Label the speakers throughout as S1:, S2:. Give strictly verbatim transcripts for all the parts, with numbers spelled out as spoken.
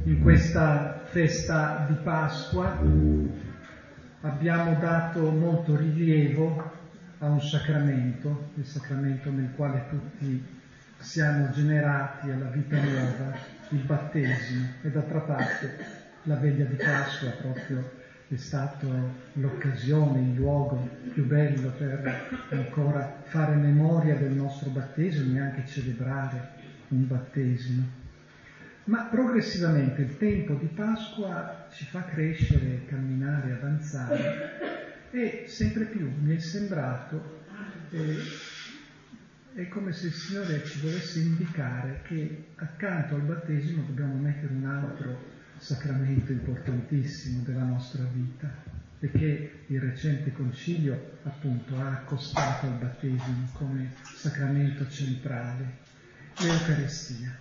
S1: In questa festa di Pasqua abbiamo dato molto rilievo a un sacramento, il sacramento nel quale tutti siamo generati alla vita nuova, il battesimo, e d'altra parte la veglia di Pasqua proprio è stata l'occasione, il luogo più bello per ancora fare memoria del nostro battesimo e anche celebrare un battesimo. Ma progressivamente il tempo di Pasqua ci fa crescere, camminare, avanzare e sempre più mi è sembrato, eh, è come se il Signore ci volesse indicare che accanto al battesimo dobbiamo mettere un altro sacramento importantissimo della nostra vita e che il recente concilio appunto ha accostato al battesimo come sacramento centrale, l'Eucaristia.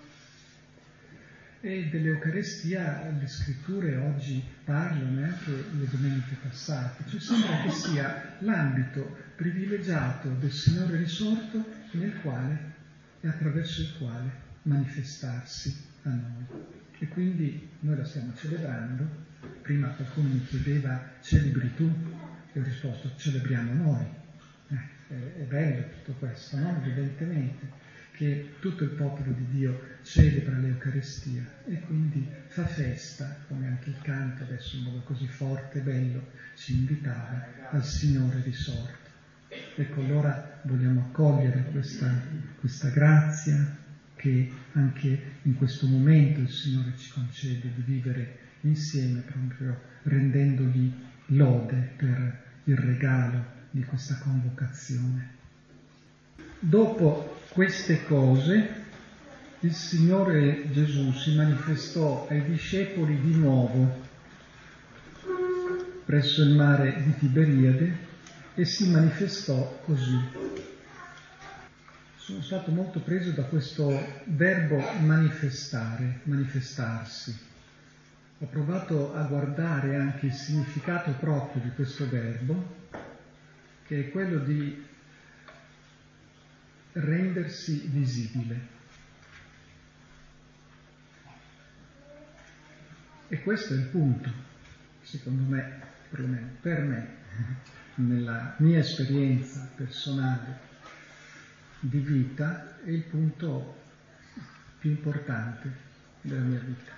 S1: E dell'Eucaristia le scritture oggi parlano, e anche le domeniche passate, cioè sembra che sia l'ambito privilegiato del Signore risorto nel quale e attraverso il quale manifestarsi a noi. E quindi noi la stiamo celebrando. Prima qualcuno mi chiedeva: celebri tu? E ho risposto: celebriamo noi. Eh, è, è bello tutto questo, no? Evidentemente che tutto il popolo di Dio celebra l'Eucaristia e quindi fa festa, come anche il canto adesso in modo così forte e bello ci invitava al Signore risorto. Ecco, allora vogliamo accogliere questa, questa grazia che anche in questo momento il Signore ci concede di vivere insieme, proprio rendendogli lode per il regalo di questa convocazione. Dopo queste cose, il Signore Gesù si manifestò ai discepoli di nuovo presso il mare di Tiberiade e si manifestò così. Sono stato molto preso da questo verbo manifestare, manifestarsi. Ho provato a guardare anche il significato proprio di questo verbo, che è quello di rendersi visibile. E questo è il punto, secondo me, perlomeno per me, nella mia esperienza personale di vita, è il punto più importante della mia vita.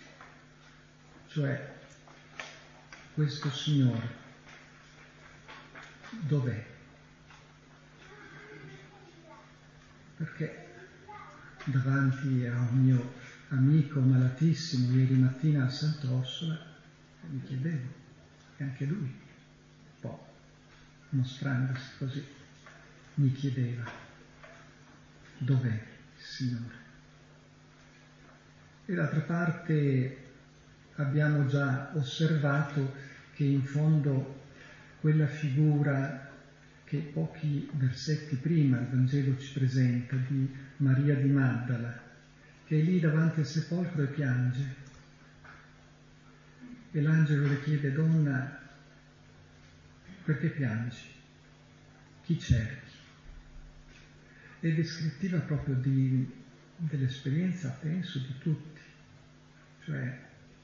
S1: Cioè, questo Signore, dov'è? Perché davanti a un mio amico malatissimo ieri mattina a Sant'Orsola mi chiedevo, e anche lui, un po' mostrandosi così, mi chiedeva: dov'è il Signore? E d'altra parte abbiamo già osservato che in fondo quella figura che pochi versetti prima il Vangelo ci presenta di Maria di Maddala, che è lì davanti al sepolcro e piange. E l'angelo le chiede: donna, perché piangi? Chi cerchi? È descrittiva proprio di, dell'esperienza, penso, di tutti. Cioè,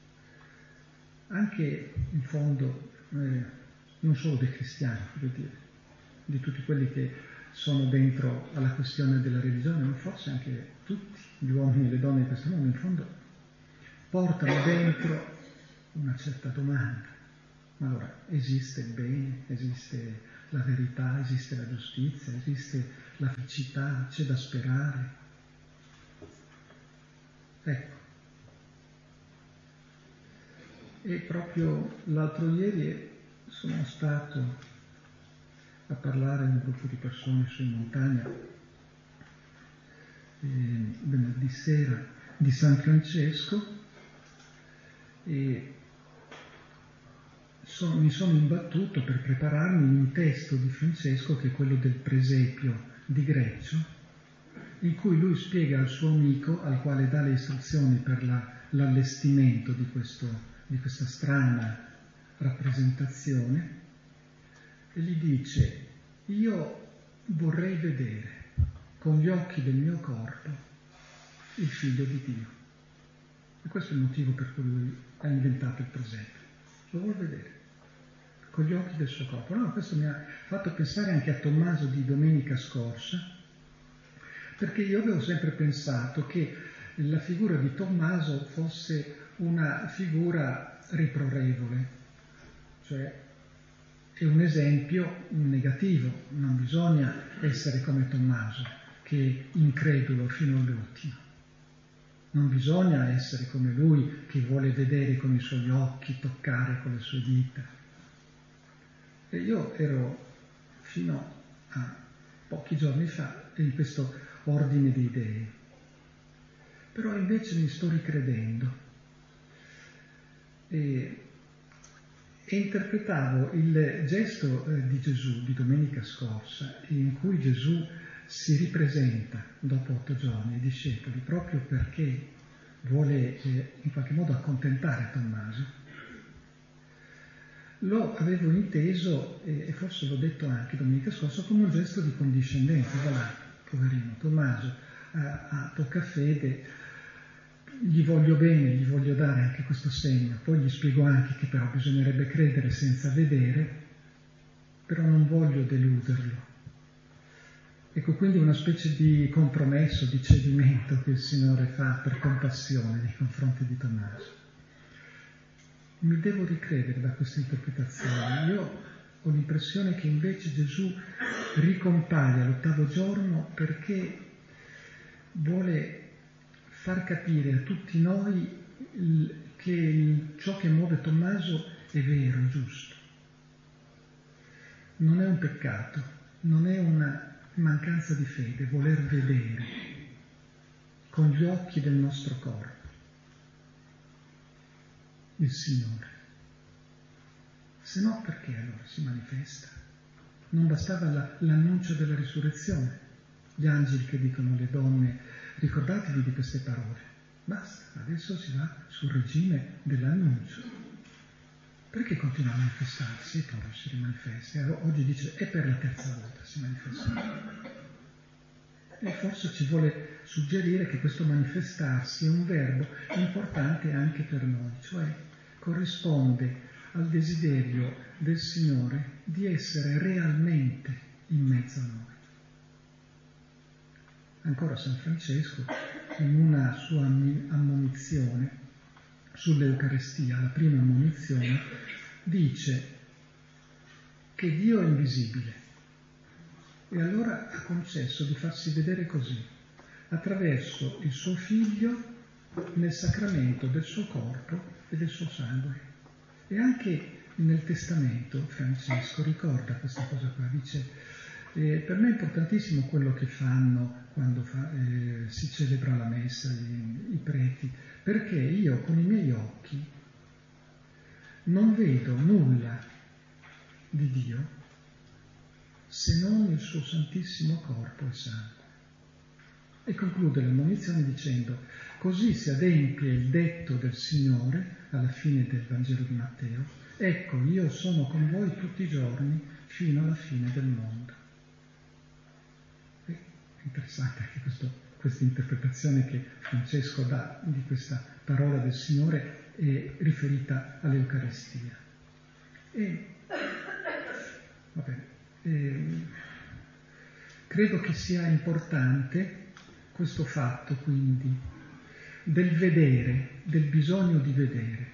S1: anche in fondo, eh, non solo dei cristiani, voglio dire, di tutti quelli che sono dentro alla questione della religione, ma forse anche tutti gli uomini e le donne di questo mondo, in fondo, portano dentro una certa domanda. Ma allora, esiste il bene, esiste la verità, esiste la giustizia, esiste la felicità, c'è da sperare? Ecco. E proprio l'altro ieri sono stato a parlare a un gruppo di persone su in montagna, eh, venerdì sera, di San Francesco, e so, mi sono imbattuto per prepararmi in un testo di Francesco che è quello del presepio di Greccio, in cui lui spiega al suo amico, al quale dà le istruzioni per la, l'allestimento di, questo, di questa strana rappresentazione, e gli dice: io vorrei vedere con gli occhi del mio corpo il Figlio di Dio. E questo è il motivo per cui lui ha inventato il presepe. Lo vuol vedere, con gli occhi del suo corpo. No, questo mi ha fatto pensare anche a Tommaso di domenica scorsa, perché io avevo sempre pensato che la figura di Tommaso fosse una figura riprorevole, cioè è un esempio negativo, non bisogna essere come Tommaso, che è incredulo fino all'ultimo. Non bisogna essere come lui, che vuole vedere con i suoi occhi, toccare con le sue dita. E io ero fino a pochi giorni fa in questo ordine di idee, però invece mi sto ricredendo e, e interpretavo il gesto eh, di Gesù di domenica scorsa, in cui Gesù si ripresenta dopo otto giorni ai discepoli proprio perché vuole eh, in qualche modo accontentare Tommaso. Lo avevo inteso, eh, e forse l'ho detto anche domenica scorsa, come un gesto di condiscendenza. Voilà, poverino Tommaso ha, ha poca fede, gli voglio bene, gli voglio dare anche questo segno. Poi gli spiego anche che però bisognerebbe credere senza vedere, però non voglio deluderlo. Ecco, quindi una specie di compromesso, di cedimento che il Signore fa per compassione nei confronti di Tommaso. Mi devo ricredere da questa interpretazione. Io ho l'impressione che invece Gesù ricompaia l'ottavo giorno perché vuole far capire a tutti noi che ciò che muove Tommaso è vero, è giusto. Non è un peccato, non è una mancanza di fede, voler vedere con gli occhi del nostro corpo il Signore. Se no, perché allora si manifesta? Non bastava la, l'annuncio della risurrezione, gli angeli che dicono alle donne: ricordatevi di queste parole. Basta, adesso si va sul regime dell'annuncio. Perché continua a manifestarsi e poi si rimanifesta? E oggi dice: è per la terza volta si manifesta. E forse ci vuole suggerire che questo manifestarsi è un verbo importante anche per noi, cioè corrisponde al desiderio del Signore di essere realmente in mezzo a noi. Ancora San Francesco, in una sua ammonizione sull'Eucarestia, la prima ammonizione, dice che Dio è invisibile. E allora ha concesso di farsi vedere così, attraverso il suo Figlio nel sacramento del suo corpo e del suo sangue. E anche nel Testamento Francesco ricorda questa cosa qua, dice: eh, per me è importantissimo quello che fanno quando fa, eh, si celebra la messa, i, i preti, perché io con i miei occhi non vedo nulla di Dio se non il suo santissimo corpo e sangue. E conclude l'ammonizione dicendo: così si adempie il detto del Signore alla fine del Vangelo di Matteo: ecco, io sono con voi tutti i giorni fino alla fine del mondo. È interessante anche questo, questa interpretazione che Francesco dà di questa parola del Signore è riferita all'Eucaristia. E va bene. Eh, credo che sia importante questo fatto, quindi, del vedere, del bisogno di vedere.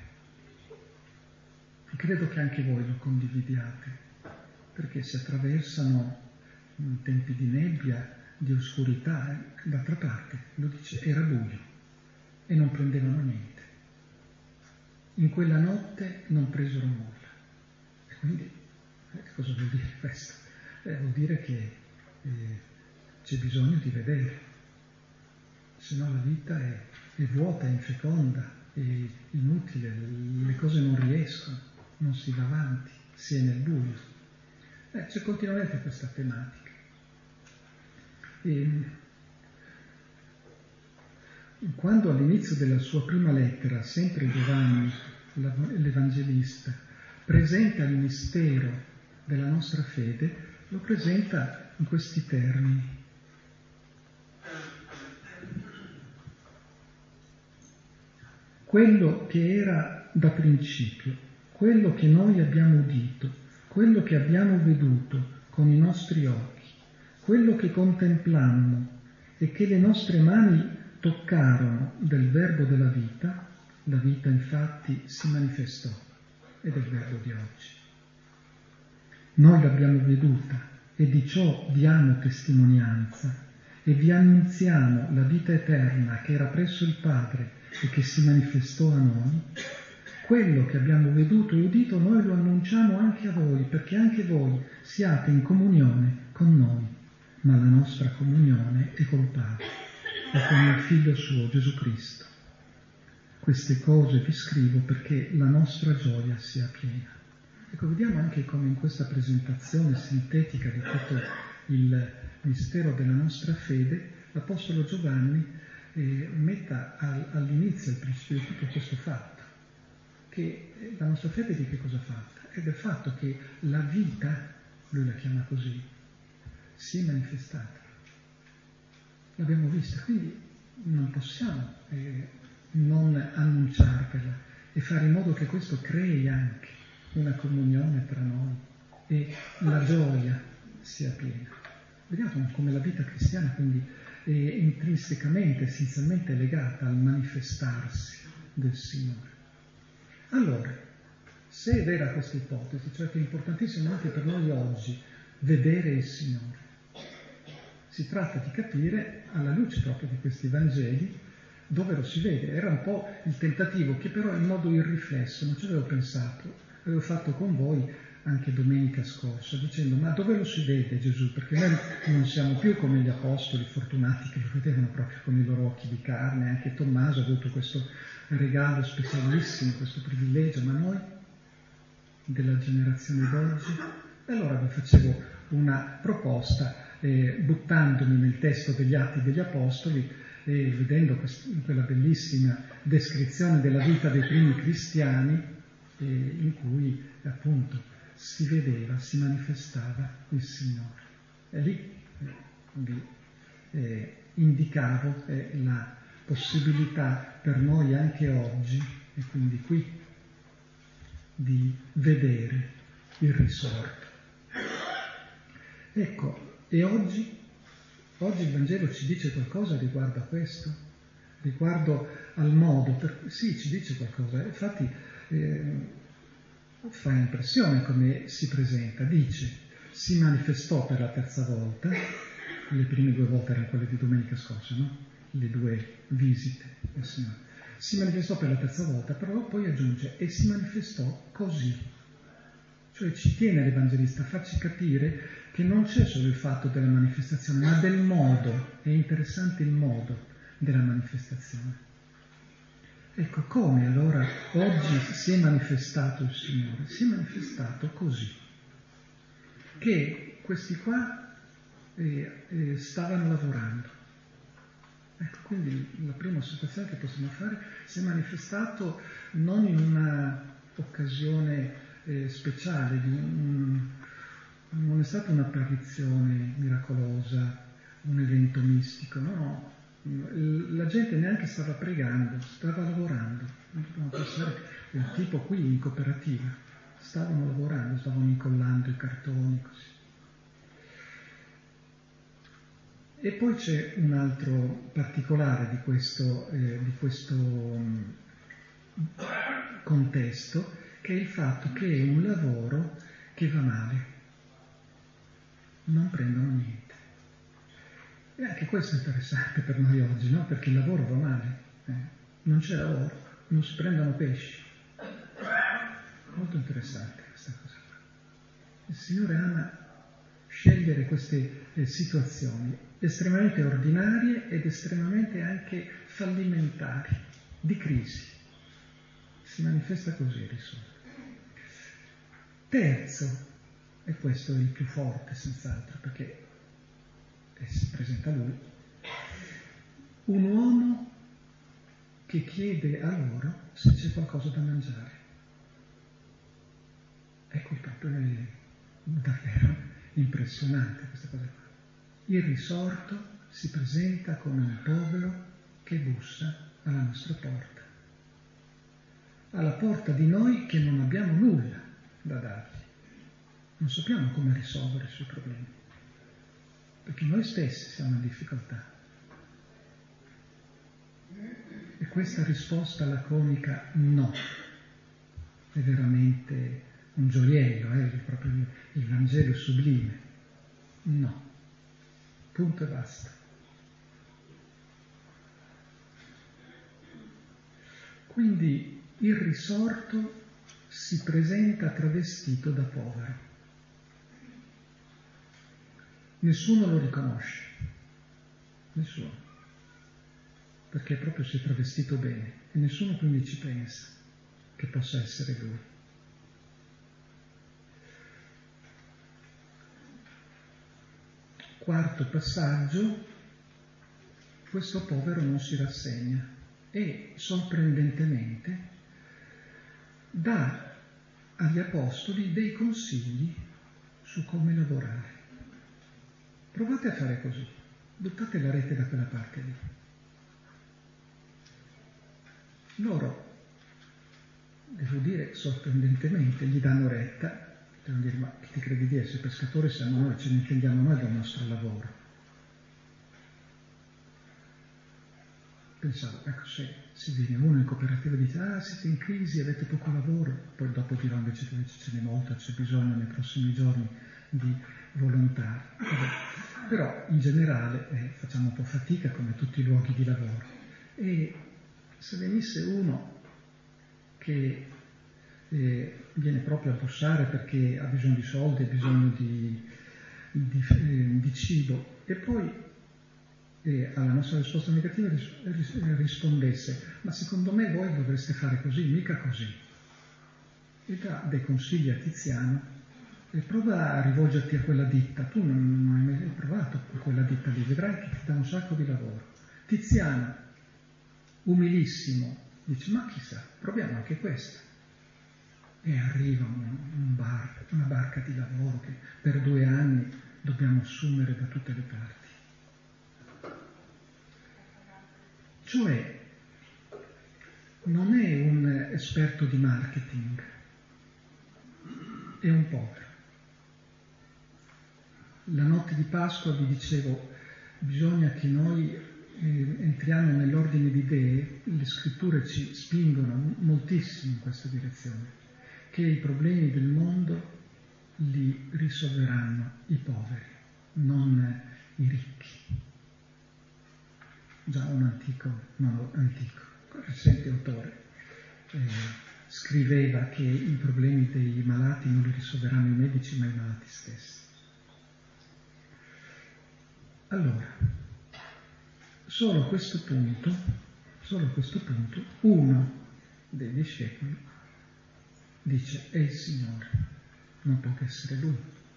S1: E credo che anche voi lo condividiate, perché si attraversano tempi di nebbia, di oscurità. Eh, d'altra parte, lo dice, era buio e non prendevano niente. In quella notte non presero nulla. E quindi, eh, cosa vuol dire questo? Eh, vuol dire che eh, c'è bisogno di vedere, se no la vita è, è vuota, è infeconda, è inutile, le cose non riescono, non si va avanti, si è nel buio. Eh, c'è continuamente questa tematica. E, quando all'inizio della sua prima lettera, sempre Giovanni, l'Evangelista, presenta il mistero della nostra fede, lo presenta in questi termini. quello che era da principio, quello che noi abbiamo udito, quello che abbiamo veduto con i nostri occhi, quello che contemplammo e che le nostre mani toccarono del verbo della vita, la vita infatti si manifestò ed è il verbo di oggi. Noi l'abbiamo veduta e di ciò diamo testimonianza e vi annunziamo la vita eterna che era presso il Padre e che si manifestò a noi. Quello che abbiamo veduto e udito noi lo annunciamo anche a voi, perché anche voi siate in comunione con noi, ma la nostra comunione è col Padre e con il Figlio suo, Gesù Cristo. Queste cose vi scrivo perché la nostra gioia sia piena. Ecco, vediamo anche come in questa presentazione sintetica di tutto il mistero della nostra fede, l'Apostolo Giovanni eh, metta al, all'inizio, al principio di tutto questo fatto, che la nostra fede di che cosa è fatta? È del fatto che la vita, lui la chiama così, si è manifestata. L'abbiamo vista, quindi non possiamo eh, non annunciarvela e fare in modo che questo crei anche una comunione tra noi e la gioia sia piena. Vediamo come la vita cristiana quindi è intrinsecamente, essenzialmente legata al manifestarsi del Signore. Allora, se è vera questa ipotesi, cioè che è importantissimo anche per noi oggi vedere il Signore, si tratta di capire, alla luce proprio di questi Vangeli, dove lo si vede. Era un po' il tentativo che però in modo irriflesso, non ci avevo pensato, avevo fatto con voi anche domenica scorsa, dicendo ma dove lo si vede Gesù? Perché noi non siamo più come gli apostoli fortunati che lo vedevano proprio con i loro occhi di carne, anche Tommaso ha avuto questo regalo specialissimo, questo privilegio, ma noi della generazione d'oggi? E allora vi facevo una proposta, eh, buttandomi nel testo degli Atti degli Apostoli e vedendo quest- quella bellissima descrizione della vita dei primi cristiani, eh, in cui appunto si vedeva, si manifestava il Signore. E lì eh, vi eh, indicavo eh, la possibilità per noi anche oggi, e quindi qui, di vedere il risorto. Ecco, e oggi, oggi il Vangelo ci dice qualcosa riguardo a questo, riguardo al modo, per, sì, ci dice qualcosa, infatti eh, fa impressione come si presenta, dice, si manifestò per la terza volta, le prime due volte erano quelle di domenica scorsa, no? Le due visite del Signore. Si manifestò per la terza volta, però poi aggiunge, e si manifestò così. Cioè ci tiene l'Evangelista a farci capire che non c'è solo il fatto della manifestazione, ma del modo, è interessante il modo della manifestazione. Ecco, come allora oggi si è manifestato il Signore? Si è manifestato così, che questi qua eh, eh, stavano lavorando. Ecco, quindi la prima osservazione che possiamo fare, si è manifestato non in una occasione eh, speciale, di un, non è stata un'apparizione miracolosa, un evento mistico, no, no. La gente neanche stava pregando, stava lavorando. Dobbiamo pensare il tipo qui in cooperativa, stavano lavorando, stavano incollando i cartoni, così. E poi c'è un altro particolare di questo, eh, di questo um, contesto, che è il fatto che è un lavoro che va male, non prendono niente. E anche questo è interessante per noi oggi, no? Perché il lavoro va male, eh? Non c'è lavoro, non si prendono pesci. Molto interessante questa cosa qua. Il Signore ama scegliere queste eh, situazioni estremamente ordinarie ed estremamente anche fallimentari, di crisi. Si manifesta così il risorto. Terzo, e questo è il più forte senz'altro, perché e si presenta lui, un uomo che chiede a loro se c'è qualcosa da mangiare. Ecco, proprio è davvero impressionante questa cosa qua. Il risorto si presenta come un povero che bussa alla nostra porta. alla porta di noi che non abbiamo nulla da dargli. Non sappiamo come risolvere i suoi problemi, perché noi stessi siamo in difficoltà. E questa risposta laconica no è veramente un gioiello, è proprio il Vangelo sublime. No. Punto e basta. Quindi il risorto si presenta travestito da povero. Nessuno lo riconosce, nessuno, perché proprio si è travestito bene e nessuno quindi ci pensa che possa essere lui. Quarto passaggio, questo povero non si rassegna e sorprendentemente dà agli apostoli dei consigli su come lavorare. Provate a fare così, buttate la rete da quella parte lì. Loro, devo dire, sorprendentemente gli danno retta. Devono dire, ma chi ti credi di essere pescatore siamo noi, ce ne intendiamo noi del nostro lavoro. Pensavo, ecco, se si viene uno in cooperativa e dice, ah, siete in crisi, avete poco lavoro, poi dopo dirò invece che ce n'è molto, c'è bisogno nei prossimi giorni di volontari. Vabbè. Però in generale eh, facciamo un po' fatica come tutti i luoghi di lavoro. E se venisse uno che eh, viene proprio a bussare perché ha bisogno di soldi, ha bisogno di, di, eh, di cibo, e poi eh, alla nostra risposta negativa ris- ris- rispondesse, ma secondo me voi dovreste fare così, mica così, e dà dei consigli a Tiziano e prova a rivolgerti a quella ditta. Tu non, non hai mai provato con quella ditta lì, vedrai che ti dà un sacco di lavoro. Tiziano, umilissimo, dice, ma chissà, proviamo anche questa. E arriva un, un bar, una barca di lavoro che per due anni dobbiamo assumere da tutte le parti. Cioè, non è un esperto di marketing, è un povero. La notte di Pasqua vi dicevo, bisogna che noi eh, entriamo nell'ordine di idee, le scritture ci spingono moltissimo in questa direzione, che i problemi del mondo li risolveranno i poveri, non i ricchi. Già un antico, no, antico, recente autore, eh, scriveva che i problemi dei malati non li risolveranno i medici, ma i malati stessi. Allora, solo a questo punto, solo a questo punto, uno dei discepoli dice, è il Signore, non può che essere Lui.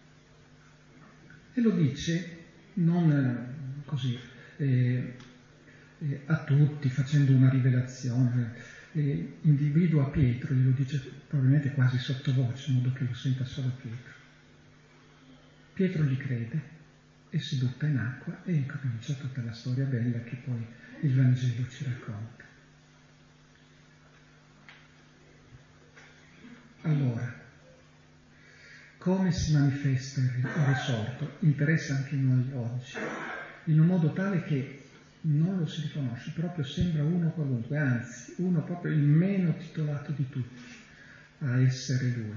S1: E lo dice non così, eh, eh, a tutti, facendo una rivelazione, eh, individua Pietro, glielo dice probabilmente quasi sottovoce, in modo che lo senta solo Pietro. Pietro gli crede e si butta in acqua e comincia tutta la storia bella che poi il Vangelo ci racconta. Allora, come si manifesta il risorto? Interessa anche noi oggi, in un modo tale che non lo si riconosce, proprio sembra uno qualunque, anzi, uno proprio il meno titolato di tutti a essere lui.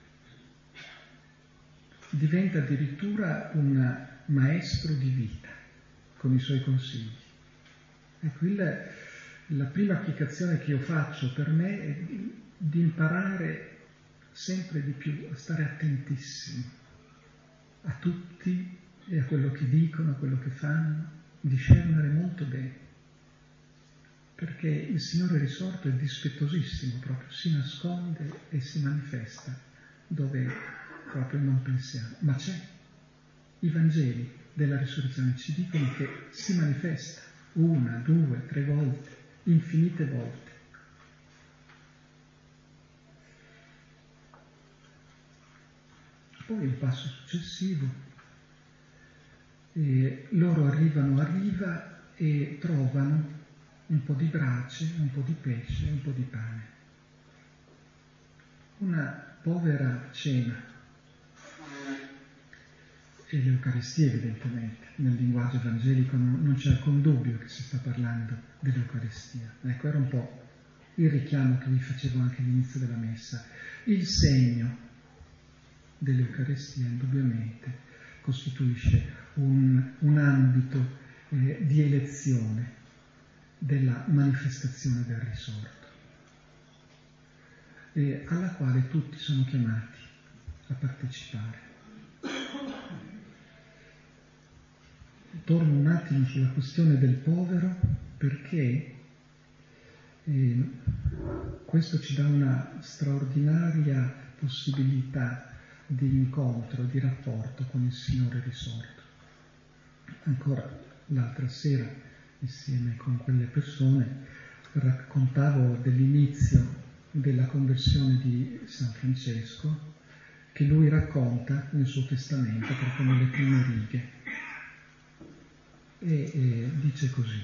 S1: Diventa addirittura un maestro di vita con i suoi consigli. Ecco, il, la prima applicazione che io faccio per me è di, di imparare sempre di più a stare attentissimo a tutti e a quello che dicono, a quello che fanno, discernere molto bene, perché il Signore risorto è dispettosissimo, proprio si nasconde e si manifesta dove proprio non pensiamo, ma c'è. I Vangeli della risurrezione ci dicono che si manifesta una, due, tre volte, infinite volte. Poi il passo successivo, eh, loro arrivano a riva e trovano un po' di brace, un po' di pesce, un po' di pane. una povera cena. E l'Eucaristia, evidentemente, nel linguaggio evangelico non, non c'è alcun dubbio che si sta parlando dell'Eucaristia. Ecco, era un po' il richiamo che vi facevo anche all'inizio della messa. Il segno dell'Eucaristia, indubbiamente, costituisce un, un ambito eh, di elezione della manifestazione del risorto, e alla quale tutti sono chiamati a partecipare. Torno un attimo sulla questione del povero, perché eh, questo ci dà una straordinaria possibilità di incontro, di rapporto con il Signore risorto. Ancora l'altra sera, insieme con quelle persone, raccontavo dell'inizio della conversione di San Francesco, che lui racconta nel suo testamento, proprio nelle prime righe. E, e dice così: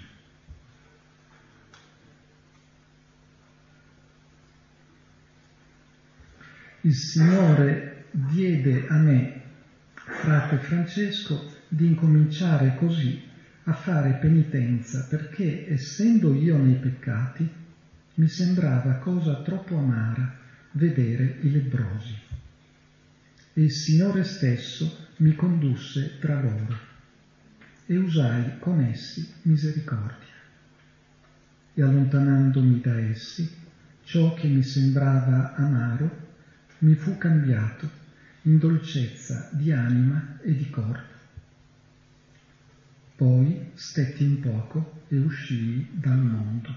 S1: il Signore diede a me, frate Francesco, di incominciare così a fare penitenza, perché essendo io nei peccati mi sembrava cosa troppo amara vedere i lebbrosi, e il Signore stesso mi condusse tra loro e usai con essi misericordia. E allontanandomi da essi, ciò che mi sembrava amaro mi fu cambiato in dolcezza di anima e di corpo. Poi stetti un poco e uscii dal mondo.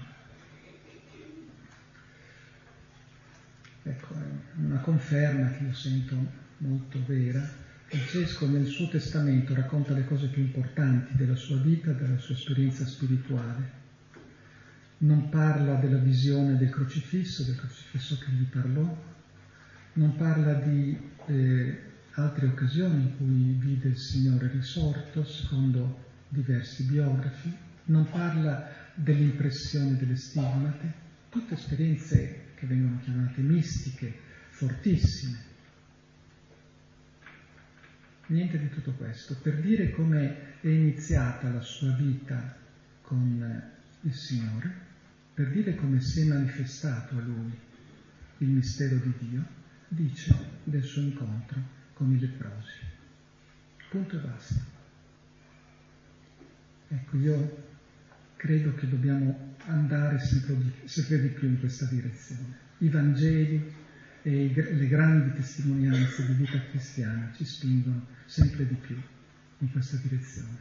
S1: Ecco, è una conferma che io sento molto vera. Francesco nel suo testamento racconta le cose più importanti della sua vita, della sua esperienza spirituale. Non parla della visione del crocifisso, del crocifisso che gli parlò, non parla di eh, altre occasioni in cui vide il Signore risorto, secondo diversi biografi, non parla dell'impressione delle stigmate, tutte esperienze che vengono chiamate mistiche, fortissime. Niente di tutto questo, per dire come è iniziata la sua vita con il Signore, per dire come si è manifestato a lui il mistero di Dio, dice del suo incontro con i lebbrosi. Punto e basta. Ecco, io credo che dobbiamo andare sempre di, sempre di più in questa direzione. I Vangeli e le grandi testimonianze di vita cristiana ci spingono sempre di più in questa direzione.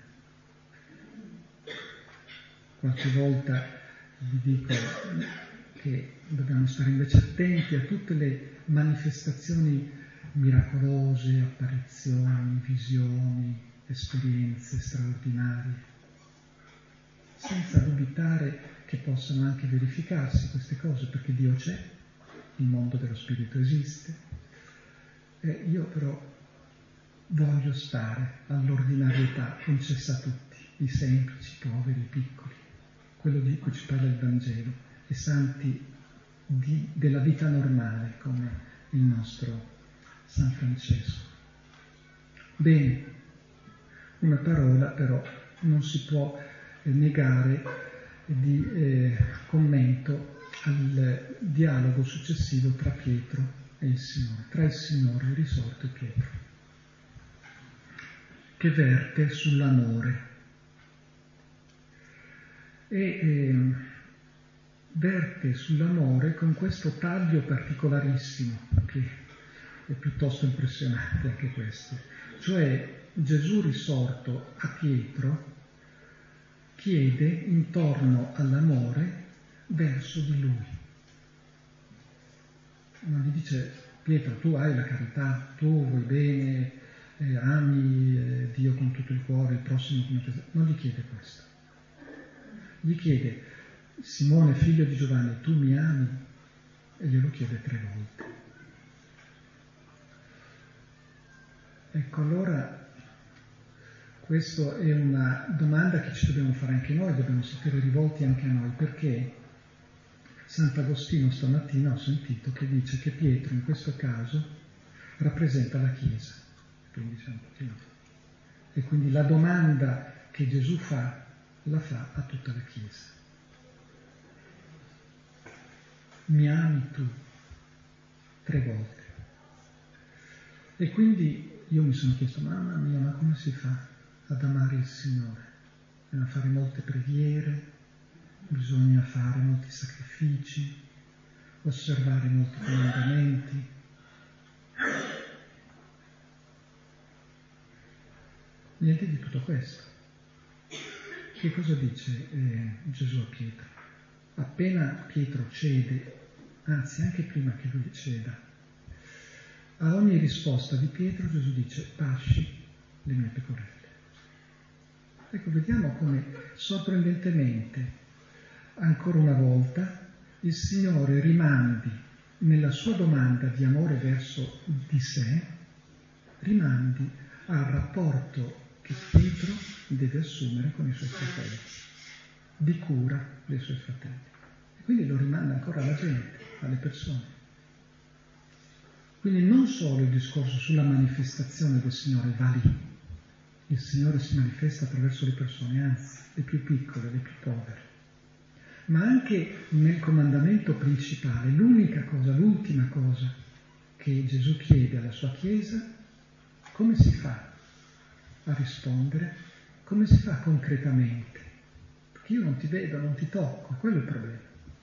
S1: Qualche volta vi dico che dobbiamo stare invece attenti a tutte le manifestazioni miracolose, apparizioni, visioni, esperienze straordinarie, senza dubitare che possano anche verificarsi queste cose, perché Dio c'è, il mondo dello spirito esiste, e io però voglio stare all'ordinarietà concessa a tutti, i semplici, i poveri, i piccoli, quello di cui ci parla il Vangelo, i santi di, della vita normale, come il nostro San Francesco. Bene, una parola però non si può eh, negare di eh, commento al dialogo successivo tra Pietro e il Signore, tra il Signore risorto e Pietro, che verte sull'amore e eh, verte sull'amore con questo taglio particolarissimo che è piuttosto impressionante anche questo, cioè Gesù risorto a Pietro chiede intorno all'amore verso di lui. Non gli dice: Pietro, tu hai la carità, tu vuoi bene, eh, ami eh, Dio con tutto il cuore, il prossimo come te stesso. Non gli chiede questo. Gli chiede: Simone, figlio di Giovanni, tu mi ami? E glielo chiede tre volte. Ecco, allora questa è una domanda che ci dobbiamo fare anche noi, dobbiamo sapere rivolti anche a noi, perché Sant'Agostino stamattina ho sentito che dice che Pietro in questo caso rappresenta la Chiesa, quindi c'è un pochino. E quindi la domanda che Gesù fa, la fa a tutta la Chiesa. Mi ami tu? Tre volte. E quindi io mi sono chiesto, mamma mia, ma come si fa ad amare il Signore? Bisogna fare molte preghiere, bisogna fare molti sacrifici, osservare molti comandamenti. Niente di tutto questo. Che cosa dice eh, Gesù a Pietro? Appena Pietro cede, anzi anche prima che lui ceda, a ogni risposta di Pietro Gesù dice: pasci le mie pecorelle. Ecco, vediamo come sorprendentemente, ancora una volta, il Signore rimandi nella sua domanda di amore verso di sé, rimandi al rapporto che Pietro deve assumere con i suoi fratelli, di cura dei suoi fratelli. E quindi lo rimanda ancora alla gente, alle persone. Quindi non solo il discorso sulla manifestazione del Signore va lì, il Signore si manifesta attraverso le persone, anzi, le più piccole, le più povere, ma anche nel comandamento principale, l'unica cosa, l'ultima cosa che Gesù chiede alla sua Chiesa, come si fa a rispondere, come si fa concretamente? Perché io non ti vedo, non ti tocco, quello è il problema.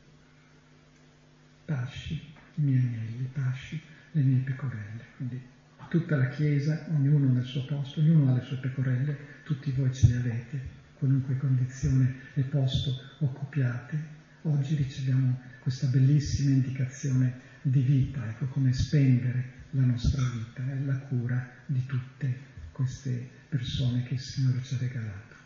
S1: Pasci i miei agnelli, pasci le mie pecorelle. Quindi tutta la Chiesa, ognuno nel suo posto, ognuno ha le sue pecorelle, tutti voi ce le avete, qualunque condizione e posto occupiate. Oggi riceviamo questa bellissima indicazione di vita, ecco come spendere la nostra vita e la cura di tutte queste persone che il Signore ci ha regalato.